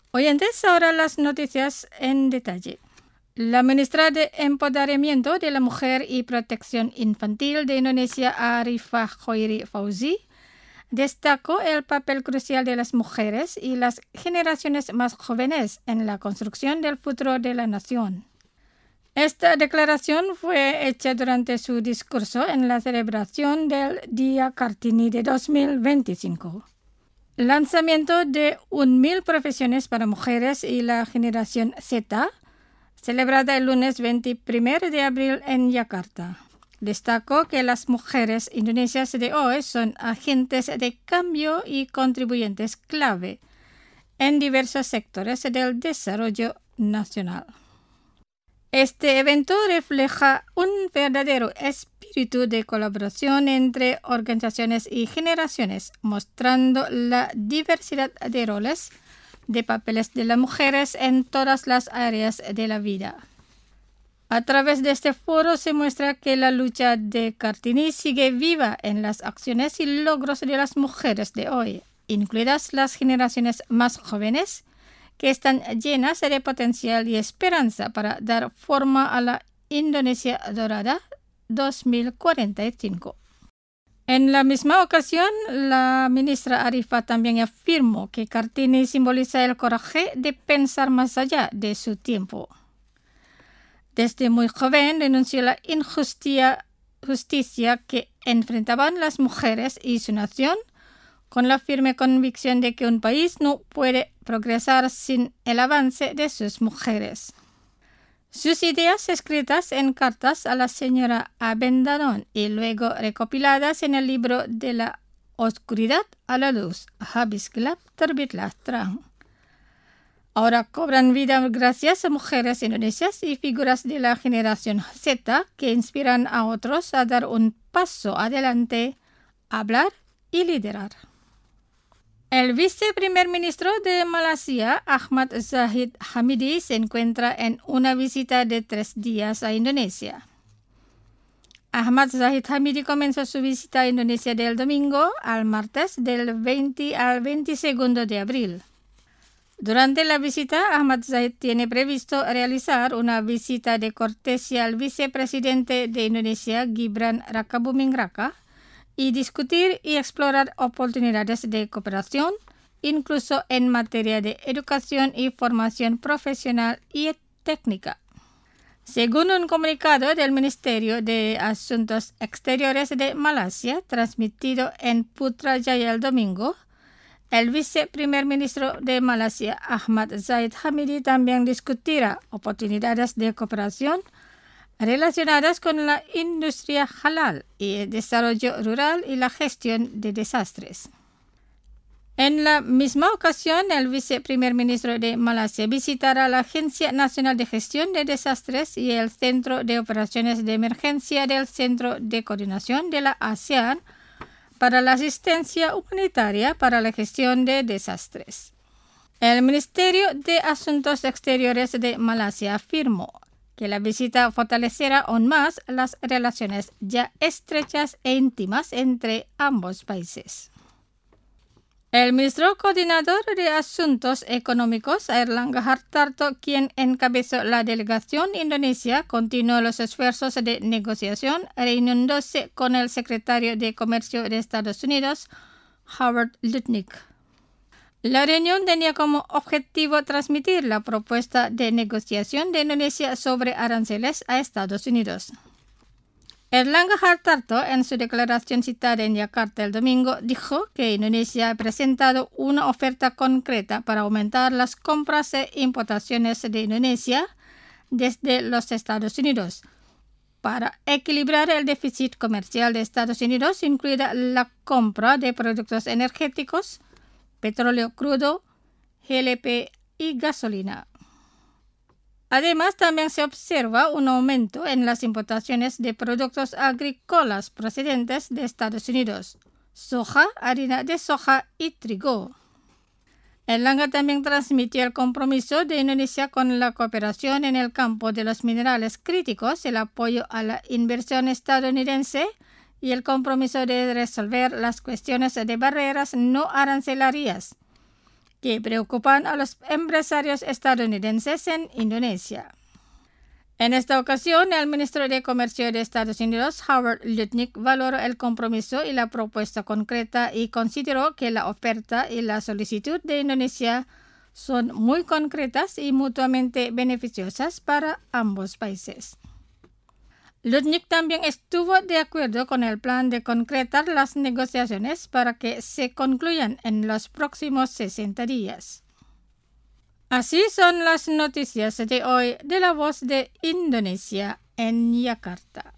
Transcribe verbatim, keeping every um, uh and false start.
Oyentes, ahora las noticias en detalle. La ministra de Empoderamiento de la Mujer y Protección Infantil de Indonesia, Arifah Khoiri Fauzi, destacó el papel crucial de las mujeres y las generaciones más jóvenes en la construcción del futuro de la nación. Esta declaración fue hecha durante su discurso en la celebración del Día Kartini de dos mil veinticinco. Lanzamiento de un mil profesiones para mujeres y la generación Z, celebrada el lunes veintiuno de abril en Yakarta. Destacó que las mujeres indonesias de hoy son agentes de cambio y contribuyentes clave en diversos sectores del desarrollo nacional. Este evento refleja un verdadero espíritu de colaboración entre organizaciones y generaciones, mostrando la diversidad de roles, de papeles de las mujeres en todas las áreas de la vida. A través de este foro se muestra que la lucha de Kartini sigue viva en las acciones y logros de las mujeres de hoy, incluidas las generaciones más jóvenes, que están llenas de potencial y esperanza para dar forma a la Indonesia Dorada dos mil cuarenta y cinco. En la misma ocasión, la ministra Arifah también afirmó que Kartini simboliza el coraje de pensar más allá de su tiempo. Desde muy joven denunció la injusticia justicia que enfrentaban las mujeres y su nación, con la firme convicción de que un país no puede progresar sin el avance de sus mujeres. Sus ideas escritas en cartas a la señora Abendanon y luego recopiladas en el libro De la Oscuridad a la Luz, Habis Gelap Terbitlah Terang, ahora cobran vida gracias a mujeres indonesias y figuras de la generación Z que inspiran a otros a dar un paso adelante, hablar y liderar. El viceprimer ministro de Malasia, Ahmad Zahid Hamidi, se encuentra en una visita de tres días a Indonesia. Ahmad Zahid Hamidi comenzó su visita a Indonesia del domingo al martes del veinte al veintidós de abril. Durante la visita, Ahmad Zahid tiene previsto realizar una visita de cortesía al vicepresidente de Indonesia, Gibran Rakabuming Raka, y discutir y explorar oportunidades de cooperación, incluso en materia de educación y formación profesional y técnica. Según un comunicado del Ministerio de Asuntos Exteriores de Malasia, transmitido en Putrajaya el domingo, el viceprimer ministro de Malasia, Ahmad Zahid Hamidi, también discutirá oportunidades de cooperación relacionadas con la industria halal y el desarrollo rural y la gestión de desastres. En la misma ocasión, el viceprimer ministro de Malasia visitará la Agencia Nacional de Gestión de Desastres y el Centro de Operaciones de Emergencia del Centro de Coordinación de la ASEAN para la asistencia humanitaria para la gestión de desastres. El Ministerio de Asuntos Exteriores de Malasia afirmó que la visita fortalecerá aún más las relaciones ya estrechas e íntimas entre ambos países. El ministro coordinador de Asuntos Económicos, Airlangga Hartarto, quien encabezó la delegación indonesia, continuó los esfuerzos de negociación reuniéndose con el secretario de Comercio de Estados Unidos, Howard Lutnick. La reunión tenía como objetivo transmitir la propuesta de negociación de Indonesia sobre aranceles a Estados Unidos. Airlangga Hartarto, en su declaración citada en Yakarta el domingo, dijo que Indonesia ha presentado una oferta concreta para aumentar las compras e importaciones de Indonesia desde los Estados Unidos, para equilibrar el déficit comercial de Estados Unidos, incluida la compra de productos energéticos, petróleo crudo, G L P y gasolina. Además, también se observa un aumento en las importaciones de productos agrícolas procedentes de Estados Unidos, soja, harina de soja y trigo. Airlangga también transmitió el compromiso de Indonesia con la cooperación en el campo de los minerales críticos, el apoyo a la inversión estadounidense y el compromiso de resolver las cuestiones de barreras no arancelarias. que preocupan a los empresarios estadounidenses en Indonesia. En esta ocasión, el ministro de Comercio de Estados Unidos, Howard Lutnick, valoró el compromiso y la propuesta concreta y consideró que la oferta y la solicitud de Indonesia son muy concretas y mutuamente beneficiosas para ambos países. Lutnick también estuvo de acuerdo con el plan de concretar las negociaciones para que se concluyan en los próximos sesenta días. Así son las noticias de hoy de La Voz de Indonesia en Yakarta.